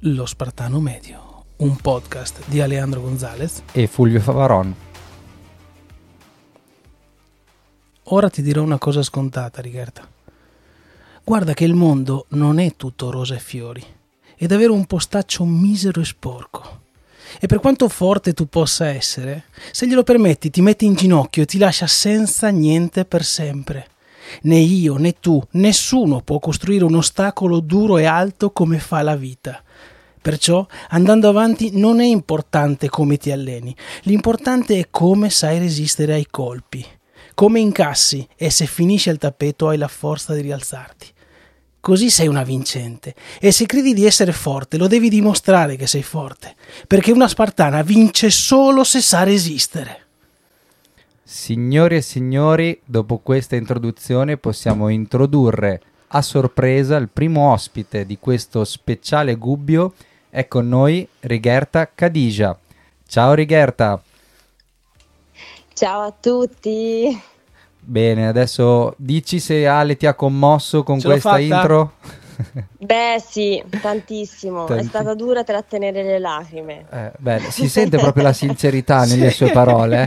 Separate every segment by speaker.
Speaker 1: Lo Spartano Medio, un podcast di Alejandro Gonzalez
Speaker 2: e Fulvio Favaron.
Speaker 1: Ora ti dirò una cosa scontata, Righerta. Guarda che il mondo non è tutto rose e fiori, è davvero un postaccio misero e sporco. E per quanto forte tu possa essere, se glielo permetti ti metti in ginocchio e ti lascia senza niente per sempre. Né io, né tu, nessuno può costruire un ostacolo duro e alto come fa la vita. Perciò, andando avanti, non è importante come ti alleni, l'importante è come sai resistere ai colpi, come incassi e se finisci al tappeto hai la forza di rialzarti. Così sei una vincente e se credi di essere forte lo devi dimostrare che sei forte, perché una spartana vince solo se sa resistere.
Speaker 2: Signori e signori, dopo questa introduzione possiamo introdurre a sorpresa il primo ospite di questo speciale Gubbio. È con noi Righerta Khadija. Ciao Righerta.
Speaker 3: Ciao a tutti.
Speaker 2: Bene, adesso dici se Ale ti ha commosso con questa intro.
Speaker 3: Beh sì, tantissimo. È stata dura trattenere le lacrime.
Speaker 2: Si sente proprio la sincerità nelle sue parole.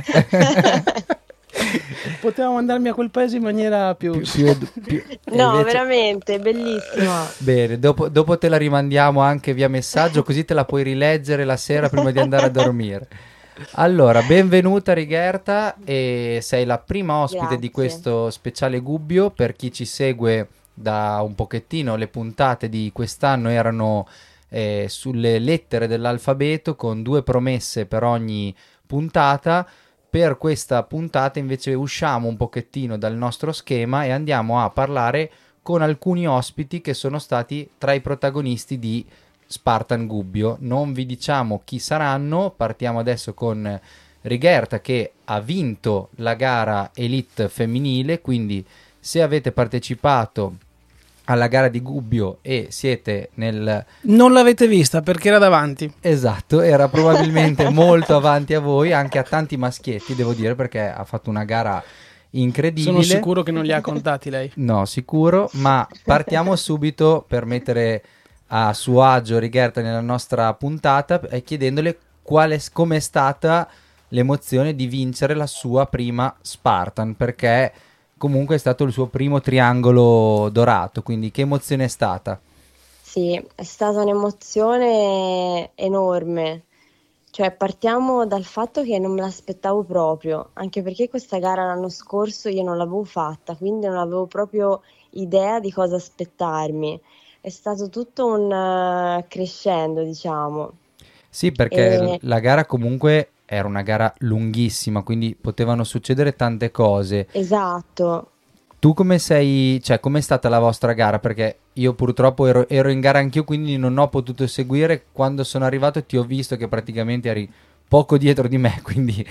Speaker 1: Potevamo mandarmi a quel paese in maniera più...
Speaker 3: No,
Speaker 2: invece...
Speaker 3: veramente, bellissima.
Speaker 2: Bene, dopo te la rimandiamo anche via messaggio, così te la puoi rileggere la sera prima di andare a dormire. Allora, benvenuta Righerta, e sei la prima ospite
Speaker 3: Grazie.
Speaker 2: di questo speciale Gubbio. Per chi ci segue da un pochettino, le puntate di quest'anno erano sulle lettere dell'alfabeto, con 2 promesse per ogni puntata. Per questa puntata invece usciamo un pochettino dal nostro schema e andiamo a parlare con alcuni ospiti che sono stati tra i protagonisti di Spartan Gubbio. Non vi diciamo chi saranno, partiamo adesso con Righerta, che ha vinto la gara Elite femminile, quindi se avete partecipato alla gara di Gubbio e siete nel...
Speaker 1: Non l'avete vista perché era davanti.
Speaker 2: Esatto, era probabilmente molto avanti a voi, anche a tanti maschietti devo dire, perché ha fatto una gara incredibile.
Speaker 1: Sono sicuro che non li ha contati lei.
Speaker 2: No, sicuro, ma partiamo subito per mettere a suo agio Righerta nella nostra puntata, chiedendole come è stata l'emozione di vincere la sua prima Spartan, perché comunque è stato il suo primo triangolo dorato, quindi che emozione è stata?
Speaker 3: Sì, è stata un'emozione enorme. Cioè, partiamo dal fatto che non me l'aspettavo proprio, anche perché questa gara l'anno scorso io non l'avevo fatta, quindi non avevo proprio idea di cosa aspettarmi. È stato tutto un crescendo, diciamo.
Speaker 2: Sì, perché
Speaker 3: E
Speaker 2: la gara comunque era una gara lunghissima, quindi potevano succedere tante cose.
Speaker 3: esatto.
Speaker 2: Tu come sei, cioè com'è stata la vostra gara? Perché io purtroppo ero in gara anch'io, quindi non ho potuto seguire. Quando sono arrivato ti ho visto che praticamente eri poco dietro di me, quindi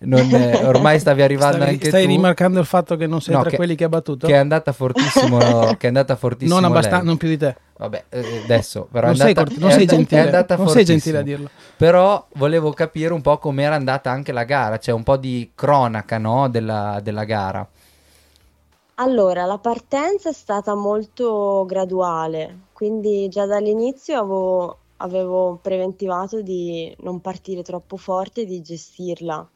Speaker 2: ormai stavi arrivando anche
Speaker 1: stai
Speaker 2: tu.
Speaker 1: rimarcando il fatto che non sei tra quelli che ha battuto?
Speaker 2: Che è andata fortissimo, che è andata fortissimo
Speaker 1: non
Speaker 2: lei.
Speaker 1: Non più di te.
Speaker 2: Vabbè, adesso però
Speaker 1: non sei gentile,
Speaker 2: è andata
Speaker 1: non sei gentile a dirlo.
Speaker 2: Però volevo capire un po' com'era andata anche la gara, cioè un po' di cronaca, no, della gara.
Speaker 3: Allora, la partenza è stata molto graduale, quindi già dall'inizio avevo preventivato di non partire troppo forte e di gestirla.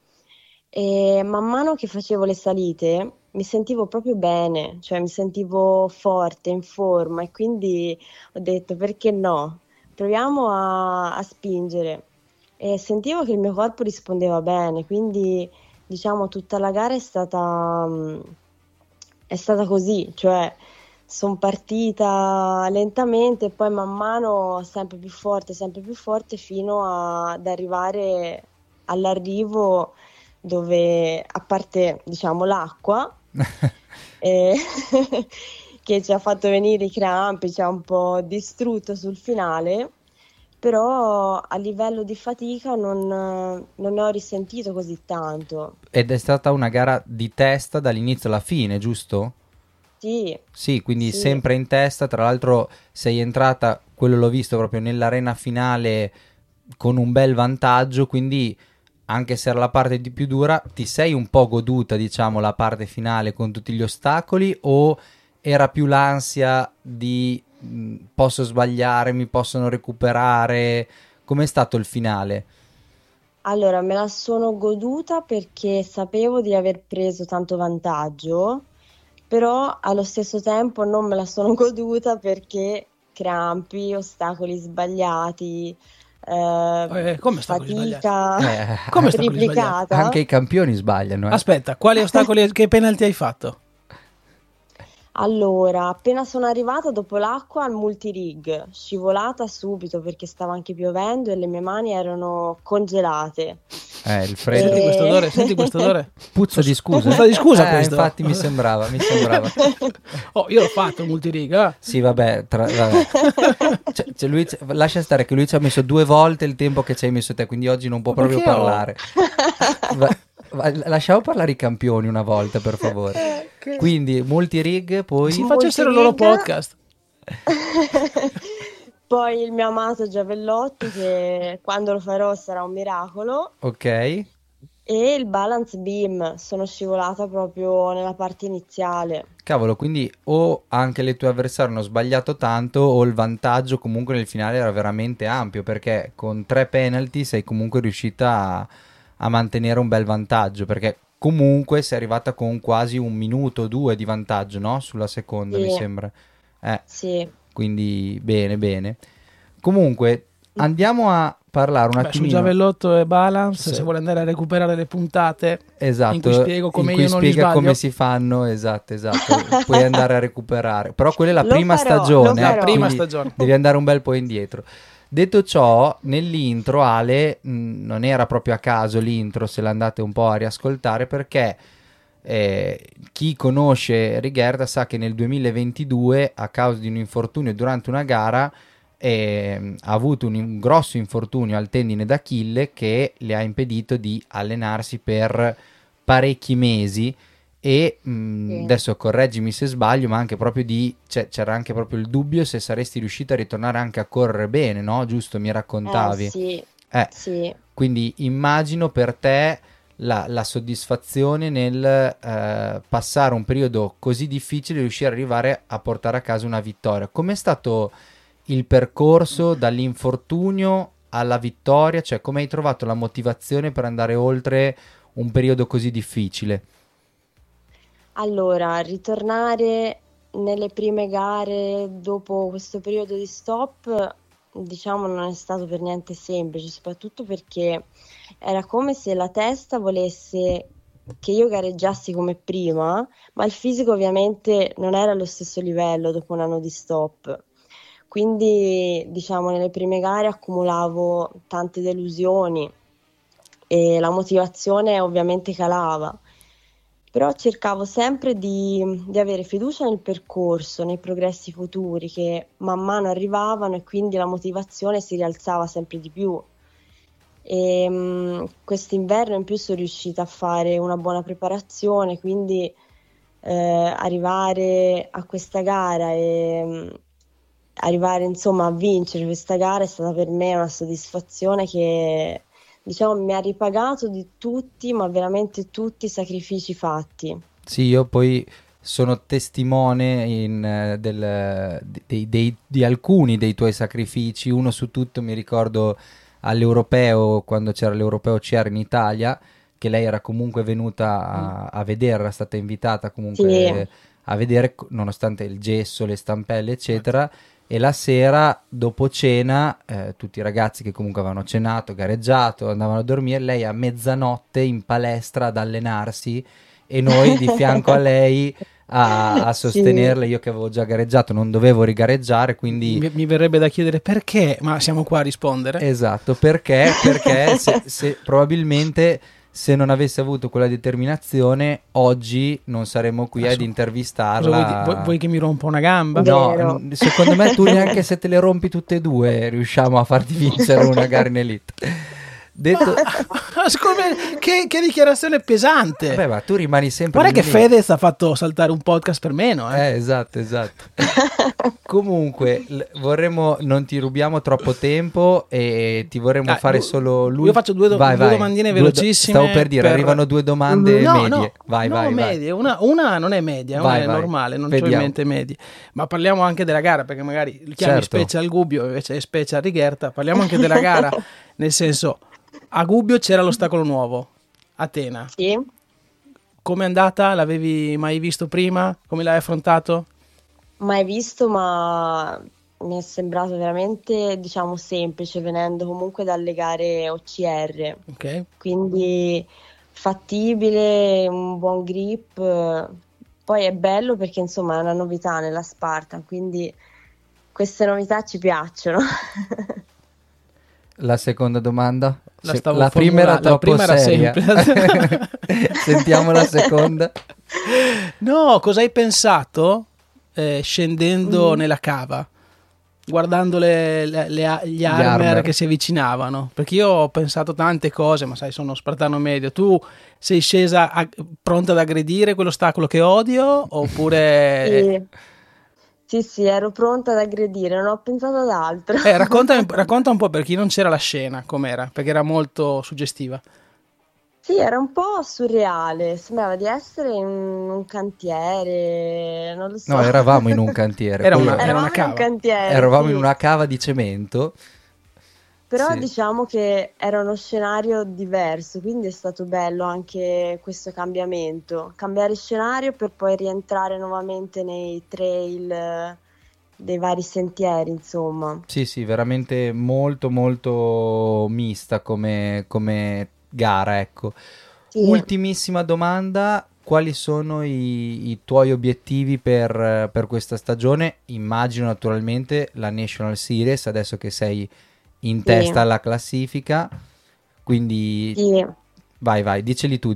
Speaker 3: E man mano che facevo le salite mi sentivo proprio bene, cioè mi sentivo forte, in forma e quindi ho detto perché no? Proviamo a spingere. E sentivo che il mio corpo rispondeva bene, quindi diciamo tutta la gara è stata così, cioè sono partita lentamente e poi man mano sempre più forte fino ad arrivare all'arrivo dove, a parte diciamo l'acqua, eh, che ci ha fatto venire i crampi, ci ha un po' distrutto sul finale, però a livello di fatica non ne ho risentito così tanto.
Speaker 2: Ed è stata una gara di testa dall'inizio alla fine, giusto?
Speaker 3: Sì.
Speaker 2: Sì, quindi
Speaker 3: Sì.
Speaker 2: sempre in testa. Tra l'altro sei entrata, quello l'ho visto proprio nell'arena finale con un bel vantaggio, quindi anche se era la parte di più dura, ti sei un po' goduta, diciamo, la parte finale con tutti gli ostacoli, o era più l'ansia di posso sbagliare, mi possono recuperare? Com'è stato il finale?
Speaker 3: Allora, me la sono goduta perché sapevo di aver preso tanto vantaggio, però allo stesso tempo non me la sono goduta perché crampi, ostacoli sbagliati,
Speaker 1: Come ostacoli sbagliati?
Speaker 3: fatica
Speaker 1: Come ostacoli sbagliati?
Speaker 3: triplicata.
Speaker 2: Anche i campioni sbagliano, eh.
Speaker 1: Aspetta, quali ostacoli, che penalty hai fatto?
Speaker 3: Allora, appena sono arrivata dopo l'acqua al multirig, scivolata subito perché stava anche piovendo e le mie mani erano congelate.
Speaker 2: Il freddo.
Speaker 1: Senti questo
Speaker 3: E...
Speaker 1: odore, senti questo odore.
Speaker 2: Puzza di scusa.
Speaker 1: Puzza di scusa questo.
Speaker 2: Infatti mi sembrava.
Speaker 1: Oh, io l'ho fatto il multirig,
Speaker 2: Sì, vabbè. Lascia stare che lui ci ha messo 2 volte il tempo che ci hai messo te, quindi oggi non può
Speaker 1: Ma
Speaker 2: proprio
Speaker 1: perché
Speaker 2: parlare. Lasciamo parlare i campioni una volta, per favore. Quindi, multirig, poi...
Speaker 1: Si facessero il loro
Speaker 3: Multirig.
Speaker 1: podcast.
Speaker 3: Poi il mio amato giavellotto che quando lo farò sarà un miracolo.
Speaker 2: Ok.
Speaker 3: E il balance beam, sono scivolata proprio nella parte iniziale.
Speaker 2: Cavolo, quindi o anche le tue avversarie hanno sbagliato tanto o il vantaggio comunque nel finale era veramente ampio, perché con 3 penalty sei comunque riuscita a mantenere un bel vantaggio, perché comunque sei arrivata con quasi 1 minuto o 2 di vantaggio, no? Sulla seconda,
Speaker 3: Sì.
Speaker 2: mi sembra.
Speaker 3: Sì.
Speaker 2: Quindi bene, bene. Comunque andiamo a parlare un
Speaker 1: Beh, sul
Speaker 2: attimino.
Speaker 1: giavellotto e balance,
Speaker 2: Sì.
Speaker 1: se vuole andare a recuperare le puntate
Speaker 2: Esatto,
Speaker 1: in cui spiego come
Speaker 2: in cui
Speaker 1: io non li
Speaker 2: spiega
Speaker 1: sbaglio.
Speaker 2: come si fanno, esatto, puoi andare a recuperare, però quella è la
Speaker 3: Lo
Speaker 2: prima
Speaker 3: farò, lo
Speaker 2: stagione,
Speaker 3: farò.
Speaker 1: La prima
Speaker 2: quindi
Speaker 1: stagione.
Speaker 2: devi andare un bel po' indietro. Detto ciò, nell'intro Ale, non era proprio a caso l'intro, se l'andate un po' a riascoltare, perché chi conosce Righerda sa che nel 2022 a causa di un infortunio durante una gara ha avuto un grosso infortunio al tendine d'Achille che le ha impedito di allenarsi per parecchi mesi e
Speaker 3: Sì.
Speaker 2: adesso correggimi se sbaglio, ma anche proprio c'era anche proprio il dubbio se saresti riuscita a ritornare anche a correre bene, no? Giusto, mi raccontavi.
Speaker 3: Sì, sì.
Speaker 2: Quindi immagino per te la soddisfazione nel passare un periodo così difficile, riuscire ad arrivare a portare a casa una vittoria. Com'è stato il percorso dall'infortunio alla vittoria? Cioè, come hai trovato la motivazione per andare oltre un periodo così difficile?
Speaker 3: Allora, ritornare nelle prime gare dopo questo periodo di stop, diciamo, non è stato per niente semplice, soprattutto perché era come se la testa volesse che io gareggiassi come prima, ma il fisico ovviamente non era allo stesso livello dopo un anno di stop. Quindi, diciamo, nelle prime gare accumulavo tante delusioni e la motivazione ovviamente calava. Però cercavo sempre di avere fiducia nel percorso, nei progressi futuri che man mano arrivavano e quindi la motivazione si rialzava sempre di più. Quest'inverno in più sono riuscita a fare una buona preparazione, quindi arrivare a questa gara e arrivare insomma a vincere questa gara è stata per me una soddisfazione che diciamo mi ha ripagato di tutti, ma veramente tutti i sacrifici fatti.
Speaker 2: Sì, io poi sono testimone di alcuni dei tuoi sacrifici. Uno su tutto mi ricordo all'Europeo, quando c'era l'Europeo CR in Italia, che lei era comunque venuta a vedere, era stata invitata comunque a vedere, nonostante il gesso, le stampelle, eccetera. E la sera, dopo cena, tutti i ragazzi che comunque avevano cenato, gareggiato, andavano a dormire, lei a mezzanotte in palestra ad allenarsi e noi di fianco a lei a sostenerla. Io che avevo già gareggiato non dovevo rigareggiare, quindi...
Speaker 1: Mi verrebbe da chiedere perché, ma siamo qua a rispondere.
Speaker 2: Esatto, perché se probabilmente... Se non avesse avuto quella determinazione, oggi non saremmo qui ad intervistarla.
Speaker 1: Vuoi che mi rompa una gamba?
Speaker 2: No, secondo me tu neanche se te le rompi tutte e due riusciamo a farti vincere una gara in elite. Detto...
Speaker 1: che dichiarazione pesante.
Speaker 2: Vabbè, ma tu rimani sempre...
Speaker 1: Guarda che Fedez ha fatto saltare un podcast per meno.
Speaker 2: Esatto. Comunque, non ti rubiamo troppo tempo e ti vorremmo fare solo
Speaker 1: Io faccio due domandine velocissime.
Speaker 2: Stavo per dire, arrivano 2 domande medie.
Speaker 1: No,
Speaker 2: vai.
Speaker 1: Medie. Una non è media, una è normale, non c'ho in mente medie. Ma parliamo anche della gara, perché magari li chiami Special Gubbio invece è Special Righerta. Parliamo anche della gara, nel senso, a Gubbio c'era l'ostacolo nuovo, Atena.
Speaker 3: Sì.
Speaker 1: Com'è andata? L'avevi mai visto prima? Come l'hai affrontato?
Speaker 3: Mai visto, ma mi è sembrato veramente, diciamo, semplice, venendo comunque dalle gare OCR.
Speaker 1: Ok.
Speaker 3: Quindi fattibile, un buon grip. Poi è bello perché insomma è una novità nella Spartan, quindi queste novità ci piacciono.
Speaker 2: La seconda domanda?
Speaker 1: La
Speaker 2: prima era troppo seria.
Speaker 1: semplice.
Speaker 2: Sentiamo la seconda.
Speaker 1: No, cosa hai pensato scendendo nella cava, guardando gli armer che si avvicinavano? Perché io ho pensato tante cose, ma sai, sono spartano medio. Tu sei scesa pronta ad aggredire quell'ostacolo che odio, oppure...
Speaker 3: Sì, ero pronta ad aggredire, non ho pensato ad altro.
Speaker 1: Racconta un po' per chi non c'era la scena, com'era, perché era molto suggestiva.
Speaker 3: Sì, era un po' surreale, sembrava di essere in un cantiere, non lo so.
Speaker 2: No, eravamo in un cantiere.
Speaker 1: Era una cava.
Speaker 3: In un cantiere,
Speaker 2: Eravamo
Speaker 3: sì.
Speaker 2: in una cava di cemento.
Speaker 3: Però
Speaker 2: Sì.
Speaker 3: diciamo che era uno scenario diverso, quindi è stato bello anche questo cambiamento. Cambiare scenario per poi rientrare nuovamente nei trail dei vari sentieri, insomma.
Speaker 2: Sì, veramente molto molto mista come gara, ecco.
Speaker 3: Sì.
Speaker 2: Ultimissima domanda, quali sono i tuoi obiettivi per questa stagione? Immagino naturalmente la National Series, adesso che sei in testa alla classifica, quindi
Speaker 3: Sì.
Speaker 2: vai, diceli tu.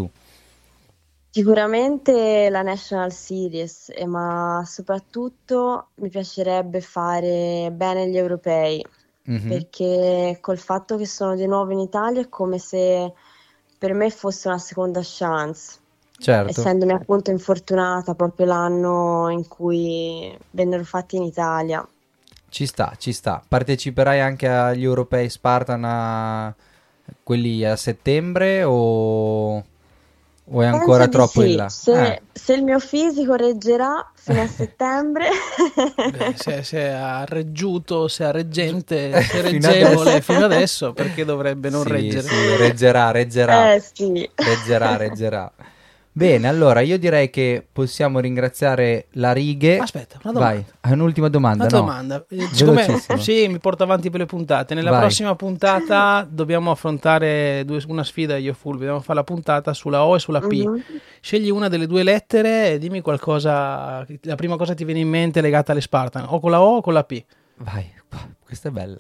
Speaker 3: Sicuramente la National Series, ma soprattutto mi piacerebbe fare bene gli europei, perché col fatto che sono di nuovo in Italia è come se per me fosse una seconda chance,
Speaker 2: Certo.
Speaker 3: essendomi appunto infortunata proprio l'anno in cui vennero fatti in Italia.
Speaker 2: Ci sta. Parteciperai anche agli europei Spartan, quelli a settembre o è ancora
Speaker 3: Penso di
Speaker 2: troppo
Speaker 3: sì.
Speaker 2: in là?
Speaker 3: Se il mio fisico reggerà fino a settembre.
Speaker 1: Beh, se ha reggiuto, se ha reggente, se
Speaker 2: Fino
Speaker 1: reggevole
Speaker 2: adesso.
Speaker 1: fino adesso, perché dovrebbe non
Speaker 2: Sì,
Speaker 1: reggere?
Speaker 2: sì, reggerà.
Speaker 3: Sì.
Speaker 2: Reggerà. Bene, allora io direi che possiamo ringraziare la Righe.
Speaker 1: Aspetta, una domanda.
Speaker 2: Vai, hai un'ultima domanda,
Speaker 1: Una
Speaker 2: no?
Speaker 1: domanda. Siccome
Speaker 2: Velocissimo.
Speaker 1: sì, mi porto avanti per le puntate. Nella
Speaker 2: Vai.
Speaker 1: prossima puntata dobbiamo affrontare una sfida io e Fulvio. Dobbiamo fare la puntata sulla O e sulla P. Scegli una delle due lettere e dimmi qualcosa. La prima cosa ti viene in mente legata alle Spartan, o con la O o con la P.
Speaker 2: Vai, questa è bella.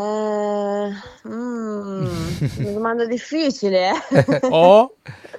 Speaker 3: Una domanda difficile.
Speaker 1: O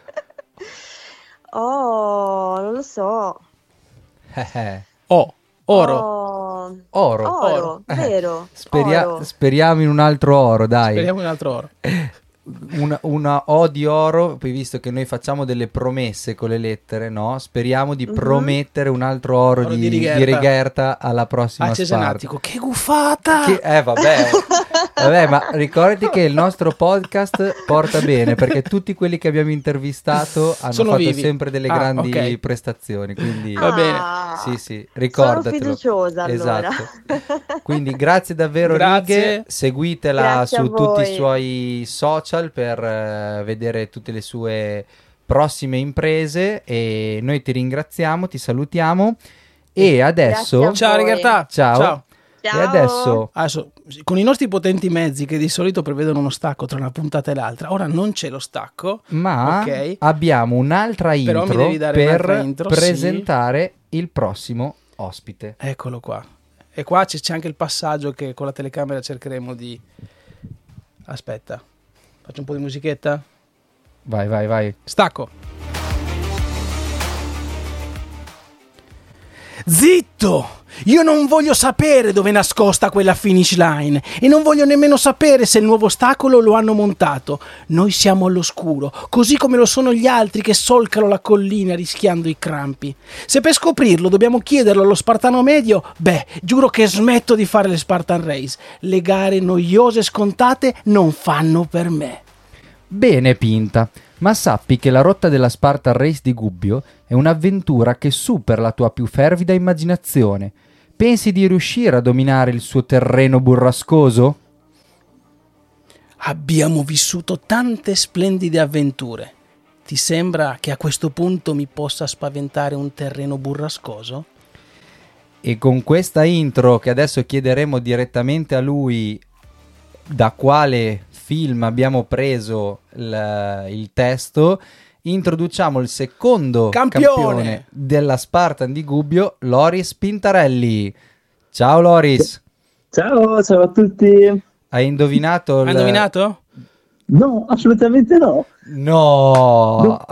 Speaker 3: Non lo so.
Speaker 1: O. Oro.
Speaker 2: Oro.
Speaker 3: Vero. Oro.
Speaker 2: Speriamo in un altro oro, dai.
Speaker 1: Speriamo in un altro oro.
Speaker 2: Una O di oro, poi visto che noi facciamo delle promesse con le lettere, no? Speriamo di promettere un altro oro di Righerta alla prossima Spartan.
Speaker 1: Cesenatico. Che guffata!
Speaker 2: Vabbè, ma ricordati che il nostro podcast porta bene, perché tutti quelli che abbiamo intervistato hanno
Speaker 1: Sono
Speaker 2: fatto
Speaker 1: vivi.
Speaker 2: sempre delle grandi prestazioni, quindi
Speaker 1: Va bene.
Speaker 2: sì, ricordatelo.
Speaker 3: Sono fiduciosa, allora.
Speaker 2: Esatto. Quindi grazie davvero
Speaker 1: Grazie.
Speaker 2: Righe, seguitela
Speaker 3: Grazie a
Speaker 2: su tutti i
Speaker 3: voi.
Speaker 2: suoi social per vedere tutte le sue prossime imprese, e noi ti ringraziamo, ti salutiamo e adesso
Speaker 3: Grazie a
Speaker 1: Ciao
Speaker 3: voi.
Speaker 1: Righerta.
Speaker 2: Ciao. E
Speaker 3: Ciao.
Speaker 2: adesso
Speaker 1: Con i nostri potenti mezzi che di solito prevedono uno stacco tra una puntata e l'altra, ora non c'è lo stacco,
Speaker 2: ma
Speaker 1: ok?
Speaker 2: abbiamo un'altra
Speaker 1: Però mi
Speaker 2: intro
Speaker 1: devi dare
Speaker 2: per
Speaker 1: un'altra intro,
Speaker 2: presentare il prossimo ospite.
Speaker 1: Eccolo qua. E qua c'è anche il passaggio che con la telecamera cercheremo di... Aspetta, faccio un po' di musichetta.
Speaker 2: Vai.
Speaker 1: Stacco. Zitto! Io non voglio sapere dove è nascosta quella finish line e non voglio nemmeno sapere se il nuovo ostacolo lo hanno montato. Noi siamo all'oscuro, così come lo sono gli altri che solcano la collina rischiando i crampi. Se per scoprirlo dobbiamo chiederlo allo spartano medio, giuro che smetto di fare le Spartan Race. Le gare noiose e scontate non fanno per me.
Speaker 2: Bene, Pinta, ma sappi che la rotta della Spartan Race di Gubbio è un'avventura che supera la tua più fervida immaginazione. Pensi di riuscire a dominare il suo terreno burrascoso?
Speaker 1: Abbiamo vissuto tante splendide avventure. Ti sembra che a questo punto mi possa spaventare un terreno burrascoso?
Speaker 2: E con questa intro, che adesso chiederemo direttamente a lui da quale film abbiamo preso il testo, introduciamo il secondo campione della Spartan di Gubbio, Loris Pintarelli. Ciao Loris.
Speaker 4: Ciao a tutti.
Speaker 2: Hai indovinato?
Speaker 1: Hai indovinato?
Speaker 4: No, assolutamente no.
Speaker 2: No.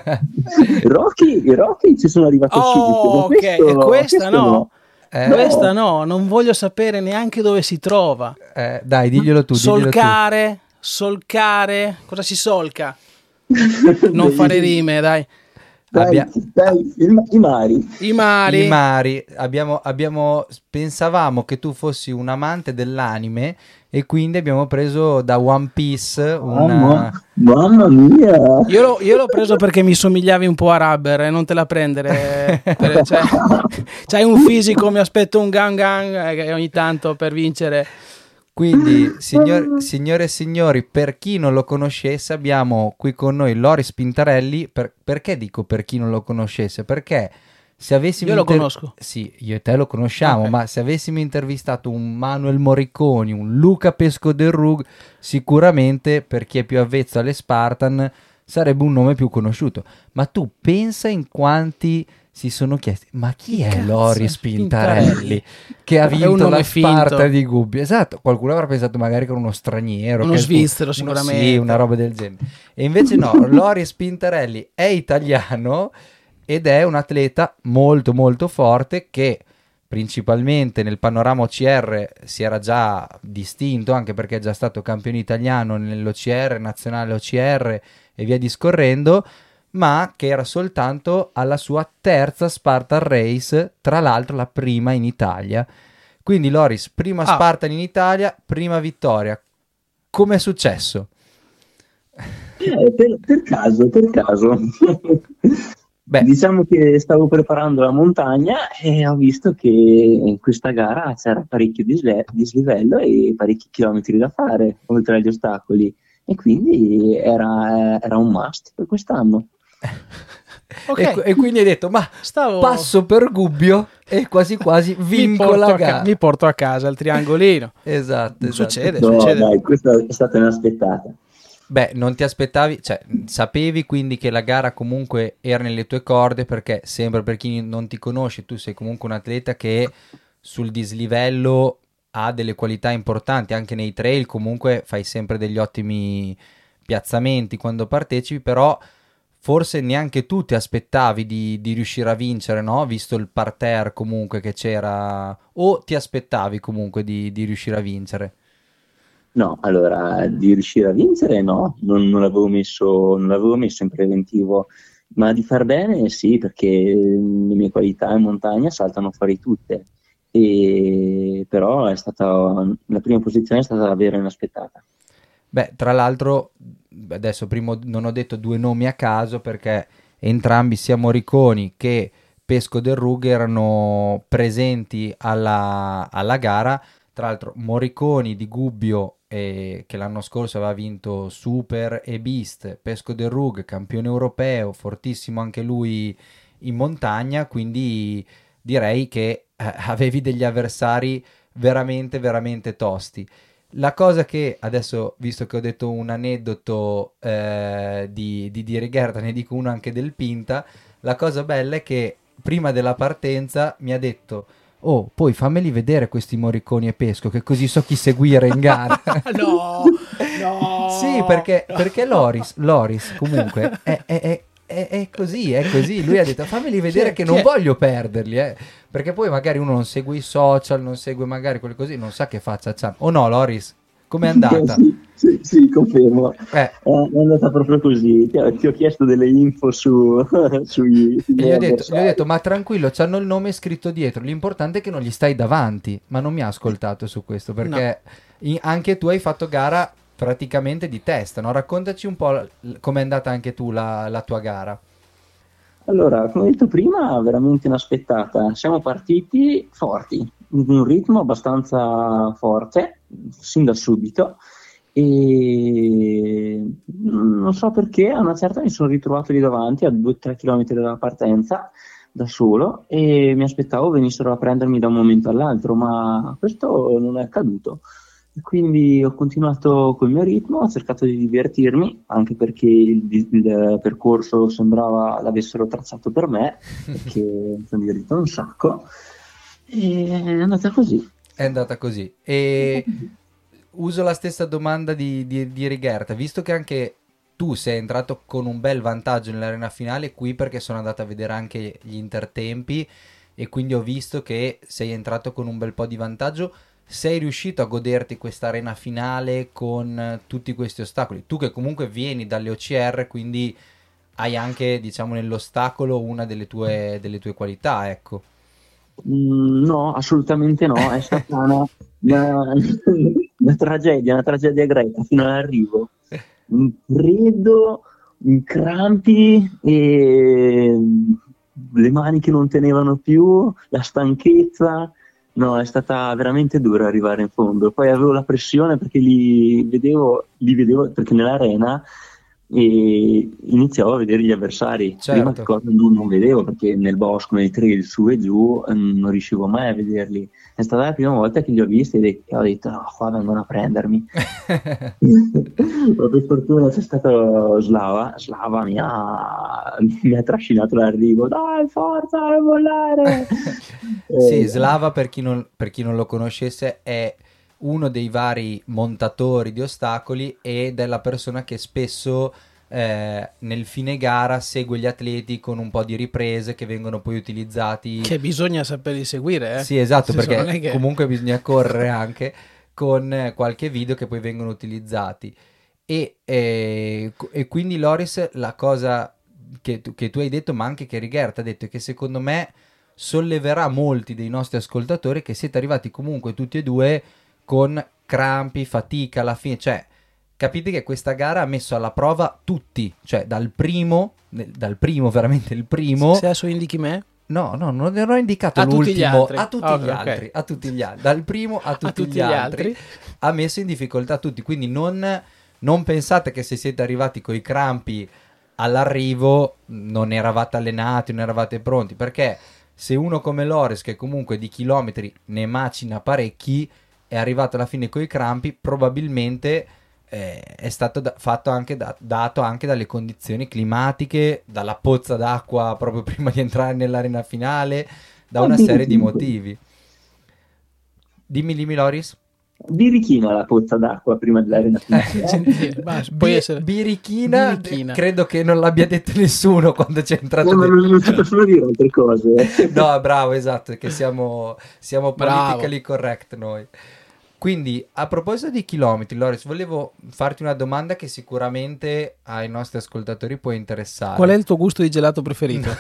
Speaker 4: I Rocky ci sono arrivato subito.
Speaker 1: Ok, questa no.
Speaker 4: no.
Speaker 1: Questa no, non voglio sapere neanche dove si trova.
Speaker 2: Dai, diglielo tu.
Speaker 1: Solcare, cosa si solca? Non fare rime, dai.
Speaker 4: Dai, i mari.
Speaker 2: Pensavamo che tu fossi un amante dell'anime e quindi abbiamo preso da One Piece una...
Speaker 4: Mamma mia!
Speaker 1: Io l'ho preso perché mi somigliavi un po' a Rubber, non te la prendere. C'hai un fisico, mi aspetto un gang ogni tanto per vincere.
Speaker 2: Quindi, signore e signori, per chi non lo conoscesse, abbiamo qui con noi Loris Pintarelli. Perché dico per chi non lo conoscesse? Perché se avessimo...
Speaker 1: Io lo conosco.
Speaker 2: Sì, io e te lo conosciamo, okay. Ma se avessimo intervistato un Manuel Morriconi, un Luca Pesco-Del-Rug, sicuramente per chi è più avvezzo alle Spartan sarebbe un nome più conosciuto. Ma tu pensa in quanti si sono chiesti, ma chi è Loris Pintarelli che ha vinto la Spartan di Gubbio? Esatto, qualcuno avrà pensato magari con uno straniero,
Speaker 1: uno svizzero sicuramente,
Speaker 2: sì, una roba del genere, e invece no. Loris Pintarelli è italiano ed è un atleta molto molto forte che principalmente nel panorama OCR si era già distinto, anche perché è già stato campione italiano nell'OCR, nazionale OCR e via discorrendo, ma che era soltanto alla sua terza Spartan Race, tra l'altro la prima in Italia. Quindi Loris, prima Spartan in Italia, prima vittoria. Come è successo?
Speaker 4: Per caso. Diciamo che stavo preparando la montagna e ho visto che in questa gara c'era parecchio dislivello e parecchi chilometri da fare, oltre agli ostacoli. E quindi era un must per quest'anno.
Speaker 2: Okay. E quindi hai detto, passo per Gubbio e quasi vinco la gara.
Speaker 1: Mi porto a casa il triangolino.
Speaker 2: Esatto.
Speaker 1: Succede.
Speaker 4: Dai, questa è stata inaspettata.
Speaker 2: Non ti aspettavi, sapevi quindi che la gara comunque era nelle tue corde, perché sempre per chi non ti conosce, tu sei comunque un atleta che sul dislivello ha delle qualità importanti, anche nei trail comunque fai sempre degli ottimi piazzamenti quando partecipi, però forse neanche tu ti aspettavi di riuscire a vincere, no? Visto il parterre comunque che c'era, o ti aspettavi comunque di riuscire a vincere?
Speaker 4: No, allora, di riuscire a vincere no, non l'avevo messo in preventivo, ma di far bene sì, perché le mie qualità in montagna saltano fuori tutte, però la prima posizione è stata davvero inaspettata.
Speaker 2: Tra l'altro, adesso prima non ho detto due nomi a caso, perché entrambi, sia Morriconi che Pesco-Del-Rug, erano presenti alla gara. Tra l'altro Morriconi di Gubbio, che l'anno scorso aveva vinto Super e Beast, Pesco-Del-Rug campione europeo, fortissimo anche lui in montagna, quindi direi che avevi degli avversari veramente veramente tosti. La cosa che adesso, visto che ho detto un aneddoto di Righerta, ne dico uno anche del Pinta, la cosa bella è che prima della partenza mi ha detto: oh, poi fammeli vedere questi Morriconi e Pesco, che così so chi seguire in gara.
Speaker 1: No.
Speaker 2: Sì, perché Loris comunque è È così. Lui ha detto fammeli vedere che non
Speaker 1: Chi è?
Speaker 2: voglio perderli, perché poi magari uno non segue i social, non segue magari quelle cose, non sa che faccia c'ha. O no, Loris? Com'è andata?
Speaker 4: Sì, confermo.
Speaker 2: Eh.
Speaker 4: È andata proprio così. Ti ho chiesto delle info sui
Speaker 2: E gli ho detto,
Speaker 4: avversari.
Speaker 2: ma tranquillo, c'hanno il nome scritto dietro, l'importante è che non gli stai davanti, ma non mi ha ascoltato su questo, perché anche tu hai fatto gara praticamente di testa, no? Raccontaci un po' com'è andata anche tu la tua gara.
Speaker 4: Allora, come detto prima, veramente inaspettata. Siamo partiti forti, in un ritmo abbastanza forte, sin da subito, e non so perché, a una certa mi sono ritrovato lì davanti, a 2-3 km dalla partenza, da solo, e mi aspettavo venissero a prendermi da un momento all'altro, ma questo non è accaduto. E quindi ho continuato col mio ritmo, ho cercato di divertirmi, anche perché il percorso sembrava l'avessero tracciato per me, perché mi sono divertito un sacco, e è andata così.
Speaker 2: È andata così. E uso la stessa domanda di Righerta, visto che anche tu sei entrato con un bel vantaggio nell'arena finale, qui perché sono andato a vedere anche gli intertempi e quindi ho visto che sei entrato con un bel po' di vantaggio. Sei riuscito a goderti questa arena finale con tutti questi ostacoli? Tu che comunque vieni dalle OCR, quindi hai anche, diciamo, nell'ostacolo una delle tue qualità, ecco.
Speaker 4: No, assolutamente no, è stata una tragedia greca fino all'arrivo. Un freddo, crampi e le mani che non tenevano più, la stanchezza. No, è stata veramente dura arrivare in fondo. Poi avevo la pressione perché li vedevo perché nell'arena e iniziavo a vedere gli avversari. Prima
Speaker 2: Certo.
Speaker 4: cosa non vedevo perché nel bosco, nei trail su e giù non riuscivo mai a vederli. È stata la prima volta che li ho visti e ho detto no, qua vengono a prendermi. Ma per fortuna c'è stato Slava mi ha trascinato l'arrivo, dai forza, non mollare.
Speaker 2: Sì, Slava, per chi non lo conoscesse, è uno dei vari montatori di ostacoli ed è la persona che spesso nel fine gara segue gli atleti con un po' di riprese che vengono poi utilizzati.
Speaker 1: Che bisogna saperli seguire, eh?
Speaker 2: Sì, esatto,
Speaker 1: Nel senso,
Speaker 2: perché
Speaker 1: non è che-
Speaker 2: comunque bisogna correre anche con qualche video che poi vengono utilizzati. E quindi Loris, la cosa che tu hai detto, ma anche che Righerta ha detto, è che secondo me solleverà molti dei nostri ascoltatori che siete arrivati comunque tutti e due con crampi, fatica alla fine, cioè capite che questa gara ha messo alla prova tutti, cioè dal primo veramente il primo.
Speaker 1: Se adesso indichi me?
Speaker 2: No, non ho indicato
Speaker 1: A tutti
Speaker 2: l'ultimo,
Speaker 1: gli altri.
Speaker 2: a tutti
Speaker 1: Ok,
Speaker 2: gli altri,
Speaker 1: ok.
Speaker 2: a tutti gli altri, dal primo a tutti gli altri, ha messo in difficoltà tutti, quindi non pensate che se siete arrivati coi crampi all'arrivo non eravate allenati, non eravate pronti, perché se uno come Loris, che comunque di chilometri ne macina parecchi, è arrivato alla fine coi crampi, probabilmente è stato fatto anche dato anche dalle condizioni climatiche, dalla pozza d'acqua proprio prima di entrare nell'arena finale, da una serie di motivi. Dimmi Loris.
Speaker 4: Birichina la pozza d'acqua prima dell'arena finale.
Speaker 1: Puoi essere
Speaker 2: Birichina,
Speaker 1: Birichina.
Speaker 2: credo che non l'abbia detto nessuno quando c'è entrato.
Speaker 4: Ma non si possono dire altre cose.
Speaker 2: No, bravo, esatto, che siamo
Speaker 1: Bravo.
Speaker 2: politically correct noi. Quindi, a proposito di chilometri, Loris, volevo farti una domanda che sicuramente ai nostri ascoltatori può interessare.
Speaker 1: Qual è il tuo gusto di gelato preferito?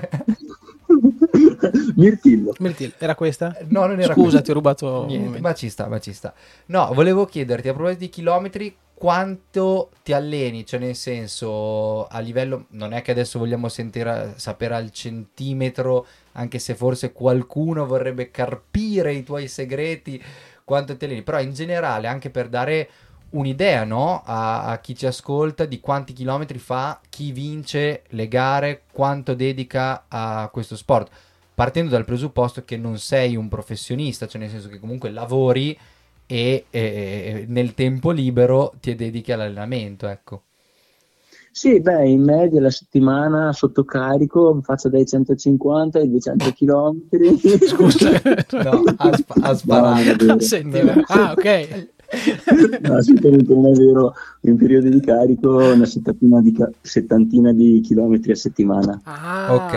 Speaker 4: Mirtillo.
Speaker 1: Mirtillo, era questa?
Speaker 2: No, non era
Speaker 1: Scusa,
Speaker 2: questa.
Speaker 1: ti ho rubato un
Speaker 2: Niente,
Speaker 1: momento.
Speaker 2: ma ci sta. No, volevo chiederti, a proposito di chilometri, quanto ti alleni? Cioè, nel senso, a livello... Non è che adesso vogliamo sapere al centimetro, anche se forse qualcuno vorrebbe carpire i tuoi segreti, quanto ti alleni. Però in generale, anche per dare un'idea, no? A chi ci ascolta di quanti chilometri fa, chi vince le gare, quanto dedica a questo sport. Partendo dal presupposto che non sei un professionista, cioè nel senso che comunque lavori e nel tempo libero ti dedichi all'allenamento, ecco.
Speaker 4: Sì, beh, in media la settimana sotto carico faccio dai 150 ai 200 km.
Speaker 1: Scusa.
Speaker 2: No, ha sparato.
Speaker 4: No,
Speaker 1: Senti,
Speaker 2: No.
Speaker 1: ok.
Speaker 4: No, assolutamente non è vero. In periodo di carico una settantina di chilometri a settimana.
Speaker 2: Ok,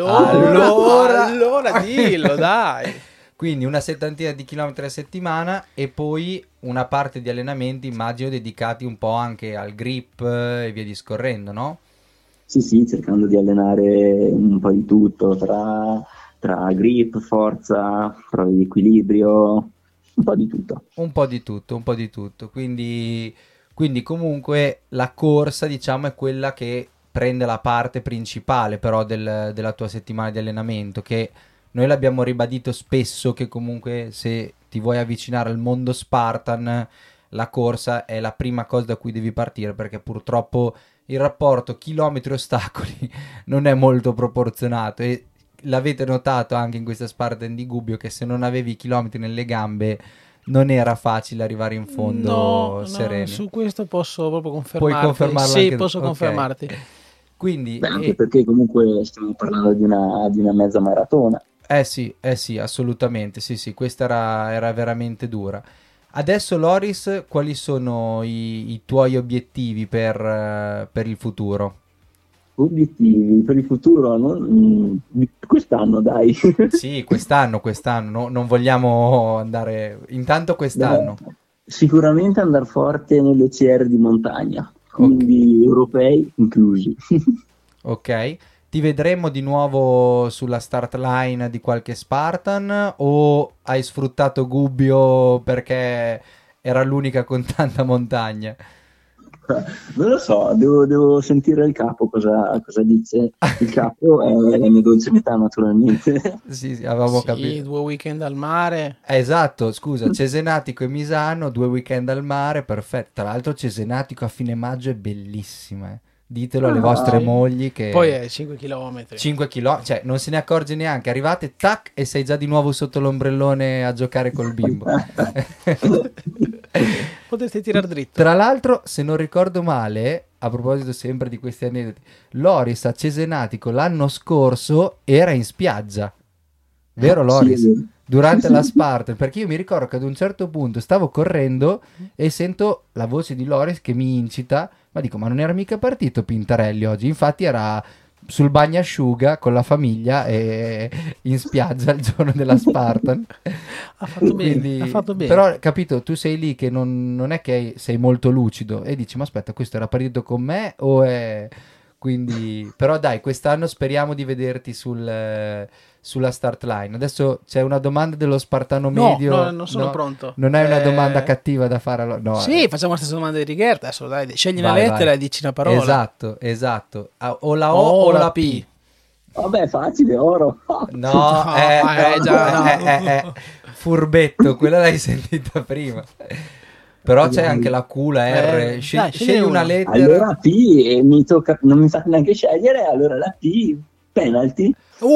Speaker 1: Allora dillo, dai.
Speaker 2: Quindi una settantina di chilometri a settimana e poi una parte di allenamenti, immagino, dedicati un po' anche al grip e via discorrendo, no?
Speaker 4: Sì, cercando di allenare un po' di tutto, tra grip, forza, prove di equilibrio, un po' di tutto.
Speaker 2: Un po' di tutto, un po' di tutto. Quindi comunque la corsa, diciamo, è quella che prende la parte principale però della tua settimana di allenamento, che noi l'abbiamo ribadito spesso che comunque se ti vuoi avvicinare al mondo Spartan, la corsa è la prima cosa da cui devi partire, perché purtroppo il rapporto chilometri-ostacoli non è molto proporzionato e l'avete notato anche in questa Spartan di Gubbio che se non avevi i chilometri nelle gambe non era facile arrivare in fondo
Speaker 1: No,
Speaker 2: sereni.
Speaker 1: su questo posso proprio confermarti.
Speaker 2: Puoi confermarlo
Speaker 1: Sì,
Speaker 2: anche tu?
Speaker 1: posso
Speaker 2: Ok.
Speaker 1: confermarti.
Speaker 2: Quindi,
Speaker 4: Beh, anche perché comunque stiamo parlando di una mezza maratona.
Speaker 2: sì, assolutamente, sì, questa era veramente dura. Adesso, Loris, quali sono i tuoi obiettivi per il futuro?
Speaker 4: Obiettivi per il futuro, quest'anno dai.
Speaker 2: Sì, quest'anno, non vogliamo andare... Intanto quest'anno.
Speaker 4: Beh, sicuramente andare forte nelle OCR di montagna, quindi europei inclusi.
Speaker 2: Ok, ti vedremo di nuovo sulla start line di qualche Spartan o hai sfruttato Gubbio perché era l'unica con tanta montagna?
Speaker 4: Non lo so, devo sentire il capo cosa dice. Il capo è la mia dolce metà, naturalmente.
Speaker 2: Sì, avevamo
Speaker 1: Sì,
Speaker 2: capito.
Speaker 1: 2 weekend al mare.
Speaker 2: Esatto, scusa, Cesenatico e Misano, 2 weekend al mare, perfetto. Tra l'altro Cesenatico a fine maggio è bellissima, eh. Ditelo alle vostre
Speaker 1: sì.
Speaker 2: mogli che...
Speaker 1: Poi è 5 km.
Speaker 2: 5 km, cioè non se ne accorge neanche, arrivate, tac, e sei già di nuovo sotto l'ombrellone a giocare col bimbo.
Speaker 1: Potresti tirare dritto.
Speaker 2: Tra l'altro, se non ricordo male, a proposito sempre di questi aneddoti, Loris a Cesenatico l'anno scorso era in spiaggia. Vero Loris?
Speaker 4: Sì, è vero.
Speaker 2: Durante la Spartan, perché io mi ricordo che ad un certo punto stavo correndo e sento la voce di Loris che mi incita, ma dico, ma non era mica partito Pintarelli oggi? Infatti era sul bagnasciuga con la famiglia e in spiaggia il giorno della Spartan.
Speaker 1: Ha fatto bene,
Speaker 2: Quindi,
Speaker 1: ha fatto bene.
Speaker 2: però capito, tu sei lì che non è che sei molto lucido e dici, ma aspetta, questo era partito con me o è... Quindi, però dai, quest'anno speriamo di vederti sulla start line. Adesso c'è una domanda dello Spartano
Speaker 1: No,
Speaker 2: medio.
Speaker 1: no, non sono pronto.
Speaker 2: Non hai una domanda cattiva da fare? No,
Speaker 1: Sì, facciamo la stessa domanda di Righerta. Adesso dai, scegli una
Speaker 2: vai,
Speaker 1: lettera
Speaker 2: vai.
Speaker 1: e dici una parola.
Speaker 2: Esatto. O la O o la P.
Speaker 4: Vabbè, facile, oro.
Speaker 2: No,
Speaker 1: già,
Speaker 2: furbetto, quella l'hai sentita prima. Però c'è anche la Q, la R.
Speaker 1: Dai,
Speaker 2: Scegli una
Speaker 1: una.
Speaker 2: lettera.
Speaker 4: Allora P, e non mi fate neanche scegliere, allora la P, penalty.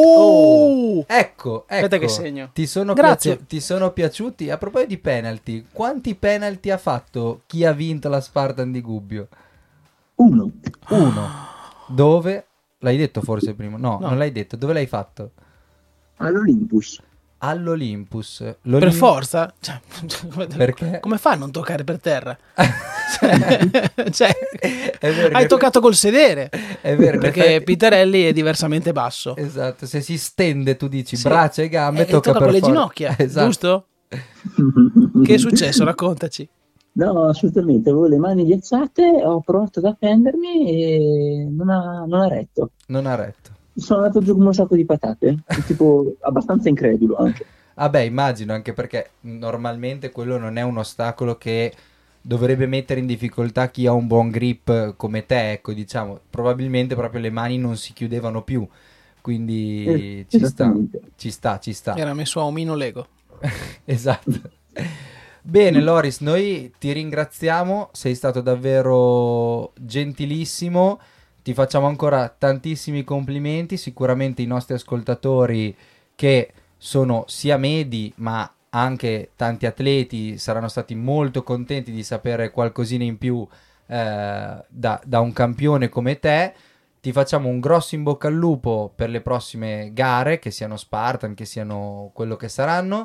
Speaker 2: Ecco.
Speaker 1: Aspetta che segno.
Speaker 2: Ti sono
Speaker 1: Grazie.
Speaker 2: ti sono piaciuti? A proposito di penalty, quanti penalty ha fatto chi ha vinto la Spartan di Gubbio?
Speaker 4: 1.
Speaker 2: Uno. Dove? L'hai detto forse prima? No,
Speaker 1: No.
Speaker 2: non l'hai detto. Dove l'hai fatto?
Speaker 4: All'Olympus.
Speaker 2: All'Olympus.
Speaker 1: Per forza? Cioè,
Speaker 2: Perché?
Speaker 1: come fa a non toccare per terra? Cioè,
Speaker 2: È vero
Speaker 1: hai
Speaker 2: che-
Speaker 1: toccato col sedere.
Speaker 2: È vero, in
Speaker 1: Perché
Speaker 2: effetti-
Speaker 1: Pintarelli è diversamente basso.
Speaker 2: Esatto, se si stende tu dici
Speaker 1: Sì.
Speaker 2: braccia e gambe,
Speaker 1: E
Speaker 2: tocca
Speaker 1: tocca
Speaker 2: per
Speaker 1: con le
Speaker 2: forza.
Speaker 1: ginocchia,
Speaker 2: Esatto.
Speaker 1: giusto? Che è successo? Raccontaci.
Speaker 4: No, assolutamente, avevo le mani ghiacciate, ho provato ad appendermi e non ha retto.
Speaker 2: Non ha retto.
Speaker 4: Sono andato giù come un sacco di patate, tipo abbastanza incredulo anche.
Speaker 2: Vabbè, immagino, anche perché normalmente quello non è un ostacolo che dovrebbe mettere in difficoltà chi ha un buon grip come te, ecco, diciamo, probabilmente proprio le mani non si chiudevano più, quindi ci sta.
Speaker 1: Era messo a omino Lego.
Speaker 2: Esatto. Bene, Loris, noi ti ringraziamo, sei stato davvero gentilissimo, ti facciamo ancora tantissimi complimenti, sicuramente i nostri ascoltatori che sono sia medi ma anche tanti atleti saranno stati molto contenti di sapere qualcosina in più da un campione come te. Ti facciamo un grosso in bocca al lupo per le prossime gare, che siano Spartan, che siano quello che saranno,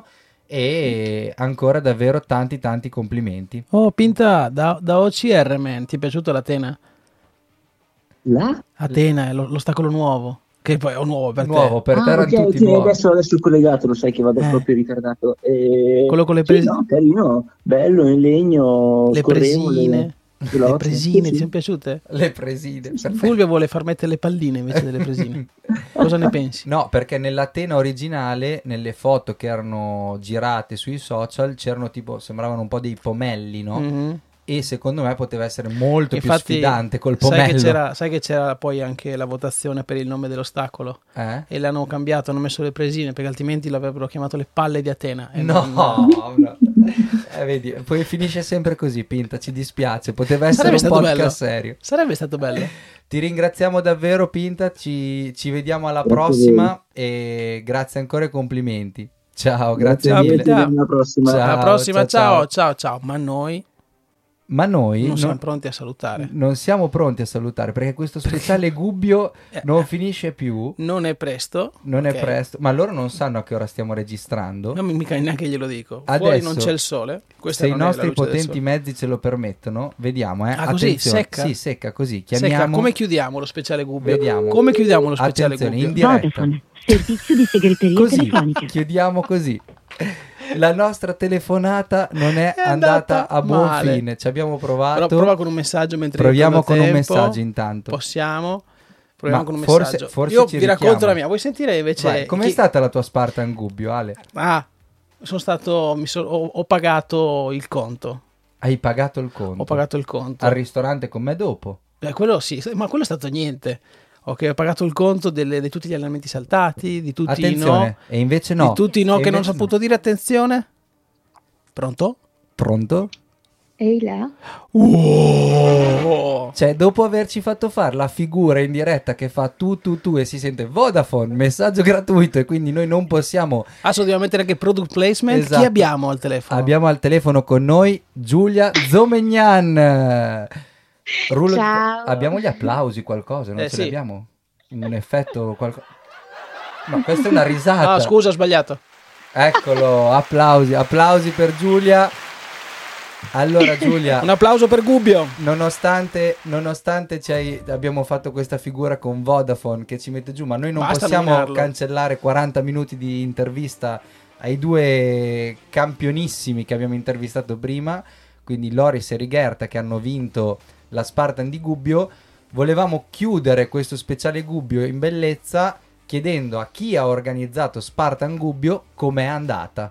Speaker 2: e ancora davvero tanti complimenti.
Speaker 1: Oh, Pinta, da OCR, man, ti è piaciuto l'Atena? Atena è l'ostacolo nuovo, che poi è nuovo per
Speaker 2: Nuovo
Speaker 1: te.
Speaker 2: per te, erano tutti nuovi.
Speaker 4: Adesso ho collegato, lo sai che vado proprio ritardato.
Speaker 1: Quello con le
Speaker 4: no, carino, bello, in legno,
Speaker 1: le presine.
Speaker 4: veloce.
Speaker 1: Le presine,
Speaker 4: Sì,
Speaker 1: ti sono piaciute?
Speaker 2: Le presine.
Speaker 1: Fulvio vuole far mettere le palline invece delle presine. Cosa ne pensi?
Speaker 2: No, perché nell'Atena originale, nelle foto che erano girate sui social, c'erano tipo, sembravano un po' dei pomelli, no?
Speaker 1: Mm-hmm.
Speaker 2: E secondo me poteva essere molto
Speaker 1: Infatti,
Speaker 2: più sfidante col pomello.
Speaker 1: Sai che c'era poi anche la votazione per il nome dell'ostacolo?
Speaker 2: E
Speaker 1: l'hanno cambiato, hanno messo le presine, perché altrimenti l'avrebbero chiamato le palle di Atena.
Speaker 2: No. Vedi, poi finisce sempre così, Pinta, ci dispiace. Poteva essere un podcast serio.
Speaker 1: Sarebbe stato bello.
Speaker 2: Ti ringraziamo davvero, Pinta, ci vediamo alla prossima e grazie ancora e complimenti. Ciao, grazie mille.
Speaker 4: Alla prossima.
Speaker 1: Alla prossima, ciao. Ma noi non siamo pronti a salutare.
Speaker 2: Non siamo pronti a salutare perché questo speciale Gubbio non finisce più.
Speaker 1: Non è presto.
Speaker 2: È presto. Ma loro non sanno a che ora stiamo registrando.
Speaker 1: Non mica neanche glielo dico.
Speaker 2: Adesso,
Speaker 1: fuori non c'è il sole.
Speaker 2: Se i nostri potenti mezzi ce lo permettono, vediamo.
Speaker 1: Così, secca?
Speaker 2: Sì, secca così. Chiamiamo.
Speaker 1: Secca. Come chiudiamo lo speciale Gubbio?
Speaker 2: Vediamo.
Speaker 1: Come chiudiamo lo speciale Gubbio?
Speaker 2: In diretta.
Speaker 5: Vodafone, servizio di segreteria telefonica.
Speaker 2: Chiudiamo così. La nostra telefonata non è andata a buon fine. Ci abbiamo provato.
Speaker 1: Però prova con un messaggio mentre
Speaker 2: proviamo con un messaggio intanto.
Speaker 1: Possiamo? Proviamo con un
Speaker 2: forse
Speaker 1: messaggio. Io vi racconto la mia. Vuoi sentire invece?
Speaker 2: Vai, com'è stata la tua Spartan Gubbio, Ale?
Speaker 1: Ho pagato il conto.
Speaker 2: Hai pagato il conto?
Speaker 1: Ho pagato il conto.
Speaker 2: Al ristorante con me dopo?
Speaker 1: Quello sì, ma quello è stato niente. Ok, ho pagato il conto di tutti gli allenamenti saltati, di tutti i no.
Speaker 2: E invece no.
Speaker 1: Di tutti i no che non ho saputo dire. Attenzione. Pronto?
Speaker 5: Ehi là?
Speaker 2: Cioè, dopo averci fatto fare la figura in diretta che fa tu e si sente Vodafone, messaggio gratuito, e quindi noi non possiamo.
Speaker 1: Adesso dobbiamo mettere anche product placement.
Speaker 2: Esatto.
Speaker 1: Chi abbiamo al telefono?
Speaker 2: Abbiamo al telefono con noi Giulia Zomegnan.
Speaker 5: Ciao.
Speaker 2: Abbiamo gli applausi, qualcosa? Non ce
Speaker 1: sì.
Speaker 2: l'abbiamo? Un effetto, qualcosa? No, questa è una risata.
Speaker 1: Ah, scusa, ho sbagliato.
Speaker 2: Eccolo, applausi per Giulia. Allora, Giulia,
Speaker 1: un applauso per Gubbio.
Speaker 2: Nonostante abbiamo fatto questa figura con Vodafone che ci mette giù, ma noi non possiamo cancellare 40 minuti di intervista ai due campionissimi che abbiamo intervistato prima, quindi Loris e Righerta, che hanno vinto la Spartan di Gubbio. Volevamo chiudere questo speciale Gubbio in bellezza chiedendo a chi ha organizzato Spartan Gubbio com'è andata.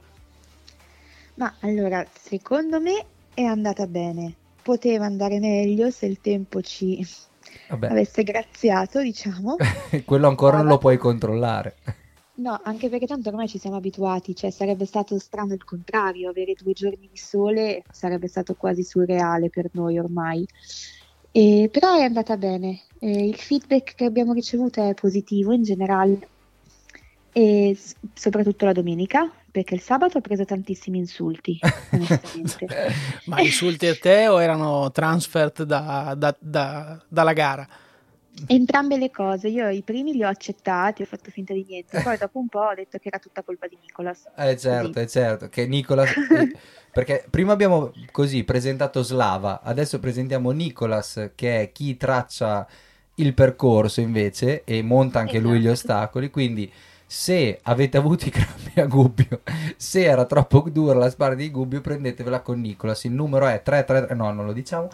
Speaker 5: Ma allora, secondo me è andata bene. Poteva andare meglio se il tempo ci avesse graziato, diciamo.
Speaker 2: Quello ancora non lo puoi controllare.
Speaker 5: No, anche perché tanto ormai ci siamo abituati, cioè sarebbe stato strano il contrario, avere 2 giorni di sole sarebbe stato quasi surreale per noi ormai. Però è andata bene, il feedback che abbiamo ricevuto è positivo in generale, e soprattutto la domenica, perché il sabato ho preso tantissimi insulti, onestamente.
Speaker 1: Ma insulti a te o erano transfert dalla gara?
Speaker 5: Entrambe le cose. Io i primi li ho accettati, ho fatto finta di niente, poi dopo un po' ho detto che era tutta colpa di Nicolas.
Speaker 2: Certo, che Nicolas perché prima abbiamo così presentato Slava, adesso presentiamo Nicolas, che è chi traccia il percorso invece e monta anche lui gli ostacoli, quindi se avete avuto i crampi a Gubbio, se era troppo dura la spara di Gubbio, prendetevela con Nicolas, il numero è 333, no, non lo diciamo.